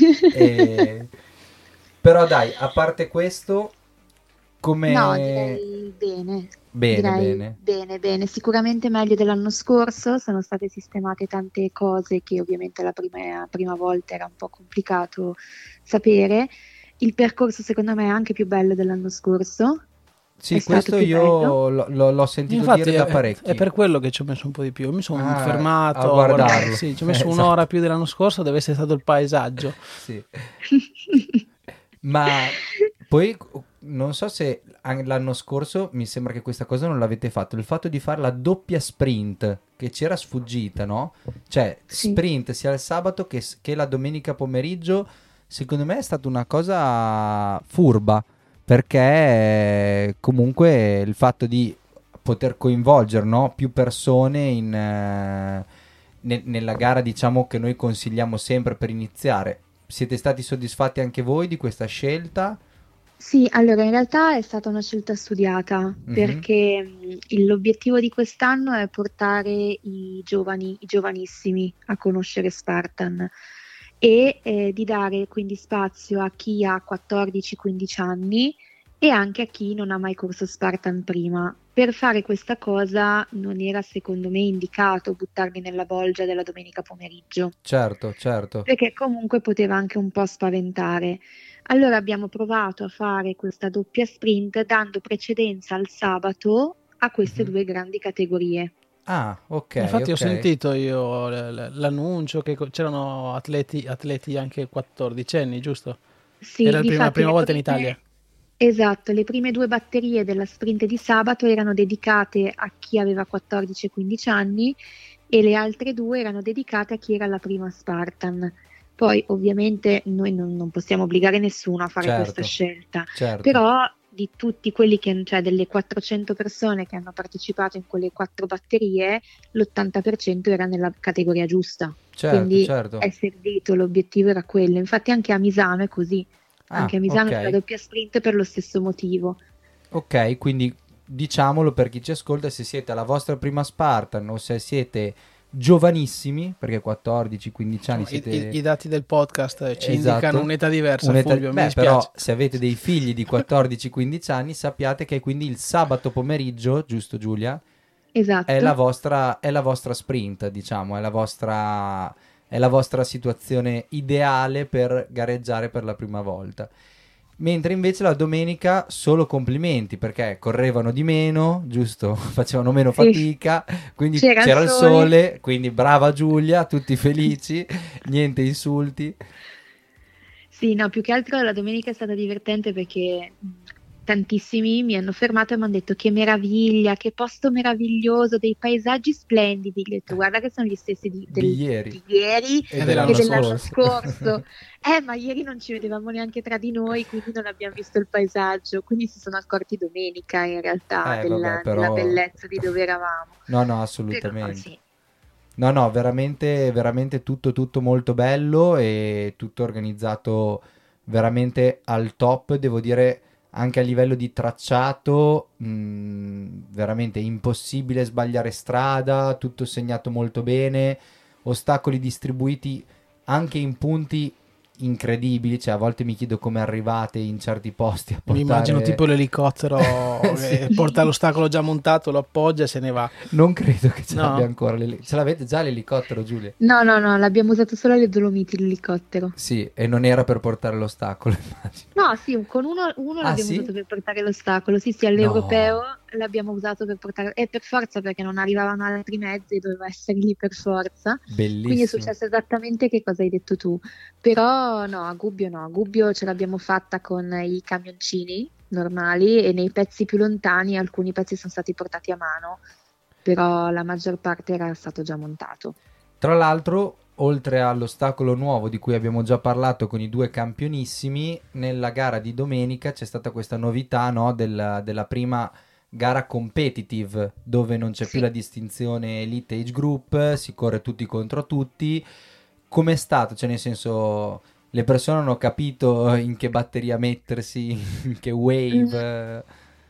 Speaker 2: Però dai, a parte questo, come...
Speaker 5: No, direi bene.
Speaker 2: Bene.
Speaker 5: Sicuramente meglio dell'anno scorso, sono state sistemate tante cose che ovviamente la prima volta era un po' complicato sapere. Il percorso secondo me è anche più bello dell'anno scorso.
Speaker 2: Sì, questo io l'ho sentito. Infatti, dire da parecchi.
Speaker 1: È per quello che ci ho messo un po' di più. Mi sono fermato
Speaker 2: a guardarlo.
Speaker 1: Sì, ci ho messo un'ora più dell'anno scorso, deve essere stato il paesaggio.
Speaker 2: Sì. Ma poi non so se l'anno scorso, mi sembra che questa cosa non l'avete fatto, il fatto di fare la doppia sprint che c'era sfuggita, no? Cioè sprint sia il sabato che la domenica pomeriggio, secondo me è stata una cosa furba, perché comunque il fatto di poter coinvolgere, no, più persone nella gara, diciamo, che noi consigliamo sempre per iniziare. Siete stati soddisfatti anche voi di questa scelta?
Speaker 5: Sì, allora in realtà è stata una scelta studiata perché l'obiettivo di quest'anno è portare i giovanissimi a conoscere Spartan e di dare quindi spazio a chi ha 14-15 anni e anche a chi non ha mai corso Spartan prima. Per fare questa cosa non era secondo me indicato buttarli nella bolgia della domenica pomeriggio,
Speaker 2: Certo, certo.
Speaker 5: perché comunque poteva anche un po' spaventare. Allora abbiamo provato a fare questa doppia sprint dando precedenza al sabato a queste due grandi categorie.
Speaker 2: Ah, ok.
Speaker 1: Infatti ho
Speaker 2: ok.
Speaker 1: sentito io l'annuncio che c'erano atleti anche 14enni, giusto?
Speaker 5: Sì,
Speaker 1: Era la
Speaker 5: difatti
Speaker 1: prima
Speaker 5: le
Speaker 1: volta in
Speaker 5: prime-
Speaker 1: Italia.
Speaker 5: Esatto, le prime due batterie della sprint di sabato erano dedicate a chi aveva 14 e 15 anni e le altre due erano dedicate a chi era alla prima Spartan. Poi ovviamente noi non possiamo obbligare nessuno a fare
Speaker 2: Certo,
Speaker 5: questa scelta,
Speaker 2: certo.
Speaker 5: però di tutti quelli cioè delle 400 persone che hanno partecipato in quelle 4 batterie, l'80% era nella categoria giusta.
Speaker 2: Certo,
Speaker 5: Quindi
Speaker 2: certo.
Speaker 5: è servito, l'obiettivo era quello. Infatti anche a Misano è così. Anche a Misano c'è la doppia sprint per lo stesso motivo.
Speaker 2: Ok, quindi diciamolo per chi ci ascolta, se siete alla vostra prima Spartan o se siete giovanissimi, perché 14-15 anni siete...
Speaker 1: I dati del podcast ci
Speaker 2: Esatto.
Speaker 1: indicano un'età diversa,
Speaker 2: Un'età-
Speaker 1: Fulvio, mi
Speaker 2: Beh,
Speaker 1: dispiace.
Speaker 2: però se avete dei figli di 14-15 anni sappiate che quindi il sabato pomeriggio, giusto Giulia?
Speaker 5: Esatto.
Speaker 2: È la vostra sprint, diciamo, è la vostra situazione ideale per gareggiare per la prima volta. Mentre invece la domenica solo complimenti, perché correvano di meno, giusto? Facevano meno
Speaker 5: Sì.
Speaker 2: fatica, quindi c'era il sole, quindi brava Giulia, tutti felici, niente insulti.
Speaker 5: Sì, no, più che altro la domenica è stata divertente perché tantissimi mi hanno fermato e mi hanno detto che meraviglia, che posto meraviglioso, dei paesaggi splendidi. Ho detto guarda che sono gli stessi di ieri
Speaker 2: e
Speaker 5: e
Speaker 1: dell'anno
Speaker 5: dell'anno
Speaker 1: scorso.
Speaker 5: scorso. Ma ieri non ci vedevamo neanche tra di noi, quindi non abbiamo visto il paesaggio. Quindi si sono accorti domenica in realtà
Speaker 2: Vabbè, però...
Speaker 5: della bellezza di dove eravamo.
Speaker 2: No, assolutamente.
Speaker 5: Però, sì.
Speaker 2: No, veramente, veramente tutto molto bello e tutto organizzato veramente al top, devo dire, anche a livello di tracciato, veramente impossibile sbagliare strada, tutto segnato molto bene, ostacoli distribuiti anche in punti incredibili, cioè a volte mi chiedo come arrivate in certi posti a portare...
Speaker 1: Mi immagino tipo l'elicottero che
Speaker 5: Sì.
Speaker 1: porta l'ostacolo già montato, lo appoggia e se ne va.
Speaker 2: Non credo che ce
Speaker 1: No.
Speaker 2: l'abbia ancora, ce l'avete già l'elicottero, Giulia?
Speaker 5: No, l'abbiamo usato solo alle Dolomiti l'elicottero.
Speaker 2: Sì, e non era per portare l'ostacolo, immagino.
Speaker 5: No, sì, con uno l'abbiamo
Speaker 2: sì?
Speaker 5: usato per portare l'ostacolo. Sì, all'europeo l'abbiamo usato per portare... E per forza, perché non arrivavano altri mezzi, doveva essere lì per forza.
Speaker 2: Bellissimo.
Speaker 5: Quindi è successo esattamente che cosa hai detto tu. Però no, a Gubbio ce l'abbiamo fatta con i camioncini normali e nei pezzi più lontani alcuni pezzi sono stati portati a mano, però la maggior parte era stato già montato.
Speaker 2: Tra l'altro, oltre all'ostacolo nuovo di cui abbiamo già parlato con i due campionissimi, nella gara di domenica c'è stata questa novità, no, della prima gara competitive, dove non c'è più la distinzione elite age group, si corre tutti contro tutti. Com'è stato? Cioè, nel senso, le persone hanno capito in che batteria mettersi, in che wave...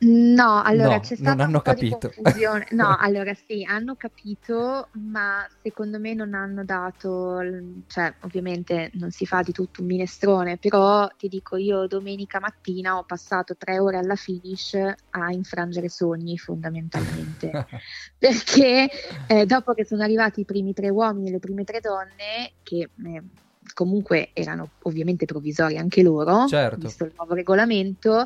Speaker 5: No, allora
Speaker 2: No,
Speaker 5: c'è
Speaker 2: non
Speaker 5: stata
Speaker 2: hanno
Speaker 5: un po'
Speaker 2: capito.
Speaker 5: di confusione. No, allora sì, hanno capito, ma secondo me non hanno dato, cioè ovviamente non si fa di tutto un minestrone, però ti dico io domenica mattina ho passato 3 ore alla finish a infrangere sogni fondamentalmente, perché dopo che sono arrivati i primi 3 uomini e le prime 3 donne, che comunque erano ovviamente provvisori anche loro,
Speaker 2: Certo.
Speaker 5: visto il nuovo regolamento.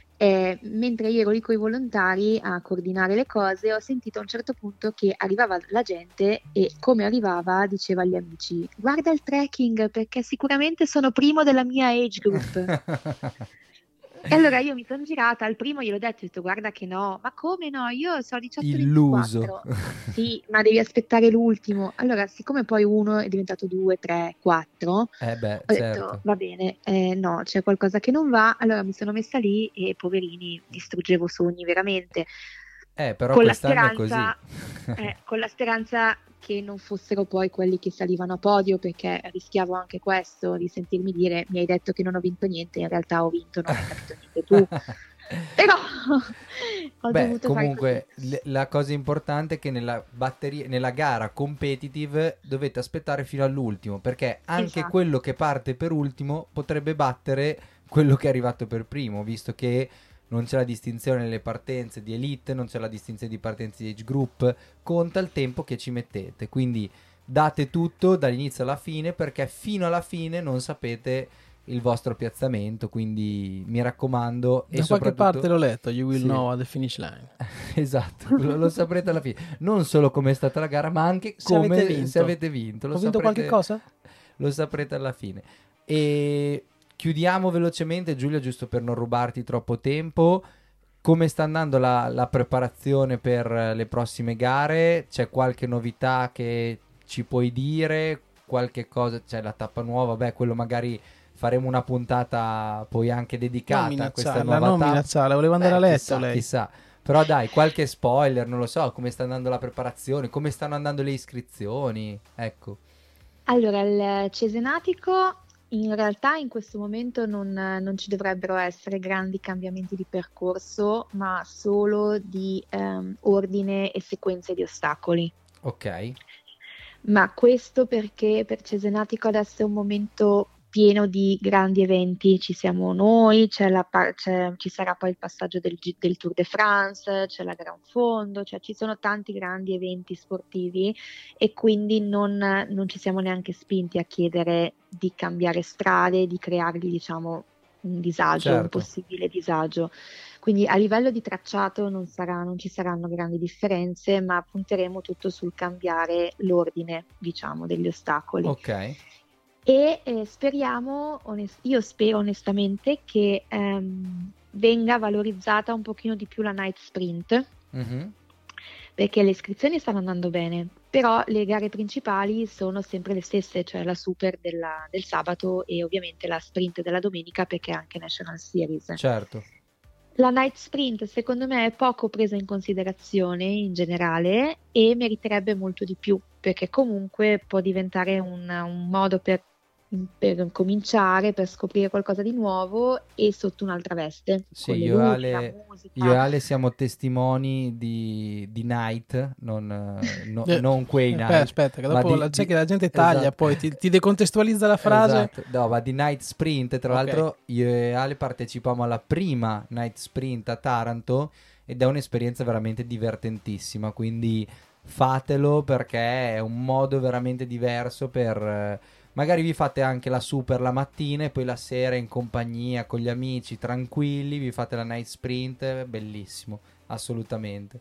Speaker 5: Mentre io ero lì con i volontari a coordinare le cose, ho sentito a un certo punto che arrivava la gente e come arrivava diceva agli amici: guarda il trekking perché sicuramente sono primo della mia age group. E allora io mi sono girata, al primo gliel'ho detto guarda che no, ma come no, io so 18-24.
Speaker 2: Illuso.
Speaker 5: Sì, ma devi aspettare l'ultimo. Allora siccome poi uno è diventato 2, 3, 4, ho
Speaker 2: certo.
Speaker 5: detto va bene, no, c'è qualcosa che non va. Allora mi sono messa lì e poverini, distruggevo sogni veramente.
Speaker 2: Però
Speaker 5: con la
Speaker 2: quest'anno è così.
Speaker 5: speranza, con la speranza che non fossero poi quelli che salivano a podio, perché rischiavo anche questo, di sentirmi dire mi hai detto che non ho vinto niente, in realtà ho vinto, non hai capito niente tu. Però ho
Speaker 2: Beh,
Speaker 5: dovuto fare
Speaker 2: comunque
Speaker 5: così.
Speaker 2: la cosa importante è che nella gara competitive dovete aspettare fino all'ultimo, perché anche
Speaker 5: Esatto.
Speaker 2: quello che parte per ultimo potrebbe battere quello che è arrivato per primo, visto che non c'è la distinzione nelle partenze di elite, non c'è la distinzione di partenze di age group, conta il tempo che ci mettete, quindi date tutto dall'inizio alla fine, perché fino alla fine non sapete il vostro piazzamento, quindi mi raccomando. E
Speaker 1: Da qualche
Speaker 2: soprattutto
Speaker 1: parte l'ho letto, you will
Speaker 2: sì.
Speaker 1: know at the finish line.
Speaker 2: Esatto, lo saprete alla fine, non solo come è stata la gara, ma anche
Speaker 1: Se avete
Speaker 2: come
Speaker 1: vinto.
Speaker 2: se avete vinto.
Speaker 1: Ho vinto qualche cosa?
Speaker 2: Lo saprete alla fine. E chiudiamo velocemente, Giulia, giusto per non rubarti troppo tempo. Come sta andando la preparazione per le prossime gare? C'è qualche novità che ci puoi dire? Qualche cosa? C'è la tappa nuova? Beh, quello magari faremo una puntata poi anche dedicata a questa nuova
Speaker 1: non
Speaker 2: tappa.
Speaker 1: minacciarla, voleva andare a letto
Speaker 2: Chissà,
Speaker 1: lei.
Speaker 2: chissà. Però dai, qualche spoiler, non lo so, come sta andando la preparazione, come stanno andando le iscrizioni, ecco.
Speaker 5: Allora, il Cesenatico in realtà in questo momento non ci dovrebbero essere grandi cambiamenti di percorso, ma solo di ordine e sequenze di ostacoli.
Speaker 2: Ok.
Speaker 5: Ma questo perché per Cesenatico adesso è un momento pieno di grandi eventi, ci siamo noi, ci sarà poi il passaggio del Tour de France, c'è la Gran Fondo, cioè ci sono tanti grandi eventi sportivi e quindi non ci siamo neanche spinti a chiedere di cambiare strade, di creargli, diciamo, un disagio, un
Speaker 2: Certo.
Speaker 5: possibile disagio. Quindi a livello di tracciato non ci saranno grandi differenze, ma punteremo tutto sul cambiare l'ordine, diciamo, degli ostacoli.
Speaker 2: Ok.
Speaker 5: E io spero onestamente che venga valorizzata un pochino di più la night sprint,
Speaker 2: Mhm.
Speaker 5: perché le iscrizioni stanno andando bene, però le gare principali sono sempre le stesse, cioè la super del sabato e ovviamente la sprint della domenica, perché è anche National Series.
Speaker 2: Certo.
Speaker 5: La night sprint secondo me è poco presa in considerazione in generale e meriterebbe molto di più, perché comunque può diventare un modo per cominciare, per scoprire qualcosa di nuovo e sotto un'altra veste,
Speaker 2: Sì,
Speaker 5: con le
Speaker 2: io e
Speaker 5: luci, la
Speaker 2: Ale,
Speaker 5: musica.
Speaker 2: io e Ale siamo testimoni di Night, non quei Night.
Speaker 1: Aspetta, che
Speaker 2: ma
Speaker 1: dopo c'è che la gente taglia,
Speaker 2: esatto.
Speaker 1: poi ti decontestualizza la frase.
Speaker 2: Esatto. No, ma di Night Sprint, tra
Speaker 1: Ok.
Speaker 2: l'altro io e Ale partecipammo alla prima Night Sprint a Taranto ed è un'esperienza veramente divertentissima, quindi fatelo perché è un modo veramente diverso per... magari vi fate anche la super la mattina e poi la sera in compagnia con gli amici tranquilli vi fate la Night Sprint, bellissimo, assolutamente.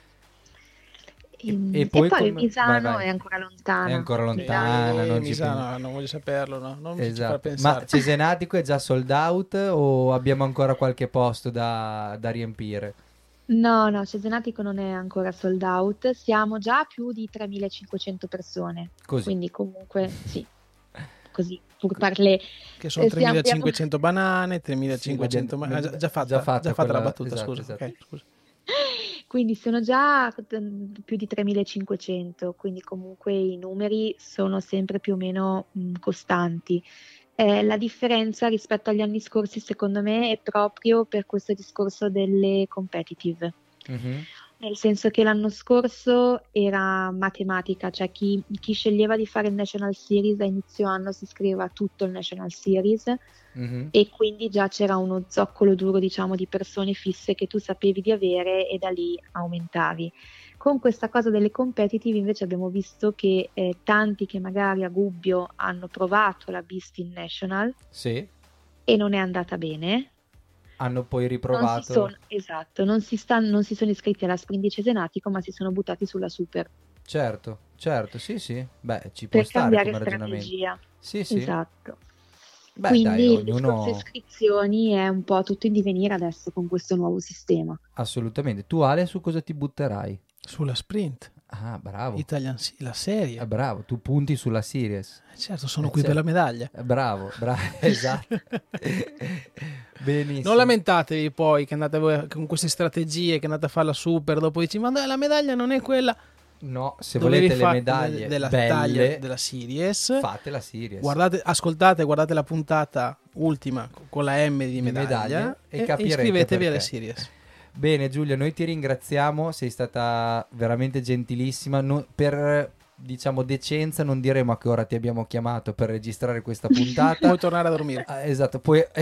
Speaker 5: E poi
Speaker 2: come...
Speaker 5: Misano
Speaker 2: vai.
Speaker 5: è ancora lontana.
Speaker 2: È ancora lontana, non ci
Speaker 1: Misano, non voglio saperlo, no? Non mi ci far
Speaker 2: Esatto.
Speaker 1: pensare.
Speaker 2: Ma Cesenatico è già sold out o abbiamo ancora qualche posto da riempire?
Speaker 5: No, Cesenatico non è ancora sold out, siamo già a più di 3.500 persone,
Speaker 2: Così.
Speaker 5: quindi comunque sì, così, pur parlé.
Speaker 1: Che sono
Speaker 5: Stiamo-
Speaker 1: 3.500 banane, 3.500...
Speaker 2: Sì,
Speaker 1: già fatta la
Speaker 2: quella-
Speaker 1: battuta,
Speaker 2: esatto,
Speaker 1: scusa.
Speaker 2: esatto.
Speaker 1: Ok, scusa.
Speaker 5: Quindi sono già più di 3.500, quindi comunque i numeri sono sempre più o meno costanti. La differenza rispetto agli anni scorsi, secondo me, è proprio per questo discorso delle competitive.
Speaker 2: Mhm.
Speaker 5: Nel senso che l'anno scorso era matematica, cioè chi sceglieva di fare il National Series a inizio anno si iscriveva a tutto il National Series
Speaker 2: Mhm.
Speaker 5: e quindi già c'era uno zoccolo duro, diciamo, di persone fisse che tu sapevi di avere e da lì aumentavi. Con questa cosa delle competitive invece abbiamo visto che tanti che magari a Gubbio hanno provato la Beast in National
Speaker 2: Sì,
Speaker 5: e non è andata bene.
Speaker 2: hanno poi
Speaker 5: Non si
Speaker 2: riprovato.
Speaker 5: esatto, non si sono iscritti alla sprint di Cesenatico, ma si sono buttati sulla super
Speaker 2: Certo, sì, sì. Beh, ci può
Speaker 5: per
Speaker 2: stare
Speaker 5: cambiare
Speaker 2: come ragionamento.
Speaker 5: strategia.
Speaker 2: Sì, sì.
Speaker 5: Esatto.
Speaker 2: Beh,
Speaker 5: Quindi
Speaker 2: dai,
Speaker 5: il discorso
Speaker 2: ognuno...
Speaker 5: iscrizioni è un po' tutto in divenire adesso con questo nuovo sistema.
Speaker 2: Assolutamente. Tu, Ale, su cosa ti butterai?
Speaker 1: Sulla sprint.
Speaker 2: Ah, bravo.
Speaker 1: La serie.
Speaker 2: Bravo, tu punti sulla Series.
Speaker 1: Certo, sono qui per la medaglia.
Speaker 2: Bravo, esatto. Benissimo.
Speaker 1: Non lamentatevi poi che andate voi con queste strategie, che andate a fare la super, dopo dici ma la medaglia non è quella.
Speaker 2: No, se
Speaker 1: Dovevi
Speaker 2: volete le medaglie
Speaker 1: della
Speaker 2: belle,
Speaker 1: taglia della Series,
Speaker 2: fate la Series.
Speaker 1: Guardate la puntata ultima con la M di medaglia
Speaker 2: e capirete
Speaker 1: iscrivetevi
Speaker 2: perché.
Speaker 1: alle Series.
Speaker 2: Bene Giulia, noi ti ringraziamo, sei stata veramente gentilissima. Per diciamo decenza non diremo a che ora ti abbiamo chiamato per registrare questa puntata.
Speaker 1: Puoi tornare a dormire.
Speaker 2: Esatto,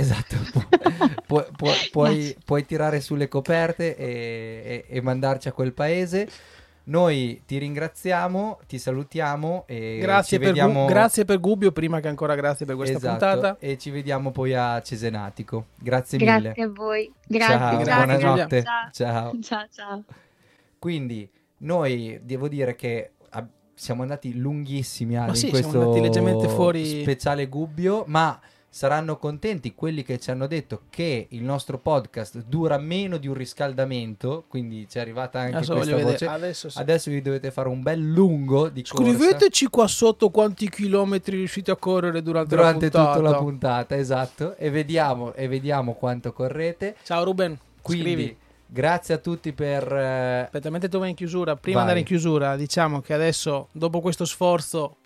Speaker 2: puoi tirare sulle coperte e mandarci a quel paese. Noi ti ringraziamo, ti salutiamo e
Speaker 1: grazie per Gubbio, prima che ancora grazie per questa puntata.
Speaker 2: E ci vediamo poi a Cesenatico. Grazie mille.
Speaker 5: Grazie a voi. Grazie.
Speaker 2: Ciao, buonanotte.
Speaker 5: Ciao. Ciao.
Speaker 2: Quindi noi devo dire che siamo andati lunghissimi in
Speaker 1: siamo
Speaker 2: questo
Speaker 1: andati leggermente fuori
Speaker 2: speciale Gubbio, ma saranno contenti quelli che ci hanno detto che il nostro podcast dura meno di un riscaldamento, quindi ci è arrivata anche questa voce. Adesso vi dovete fare un bel lungo di corsa.
Speaker 1: Scriveteci qua sotto quanti chilometri riuscite a correre durante la puntata.
Speaker 2: Tutta la puntata, esatto, e vediamo quanto correte.
Speaker 1: Ciao Ruben,
Speaker 2: quindi
Speaker 1: scrivi. Grazie a tutti per...
Speaker 2: Aspetta,
Speaker 1: mentre tu vai in chiusura, prima di andare in chiusura, diciamo che adesso, dopo questo sforzo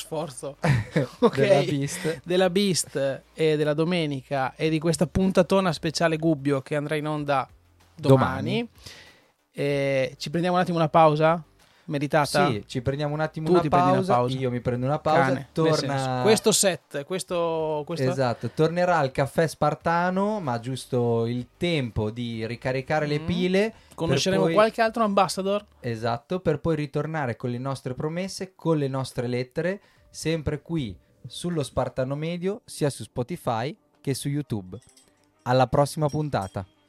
Speaker 1: okay, della Beast e della domenica e di questa puntatona speciale Gubbio che andrà in onda domani. Ci prendiamo un attimo una pausa? Meritata?
Speaker 2: Sì, ci prendiamo un attimo una pausa. Io mi prendo una pausa. Torna
Speaker 1: questo set,
Speaker 2: esatto, tornerà il caffè spartano, ma giusto il tempo di ricaricare le pile.
Speaker 1: Conosceremo qualche altro ambassador.
Speaker 2: Esatto, per poi ritornare con le nostre promesse, con le nostre lettere, sempre qui sullo Spartano Medio, sia su Spotify che su YouTube. Alla prossima puntata.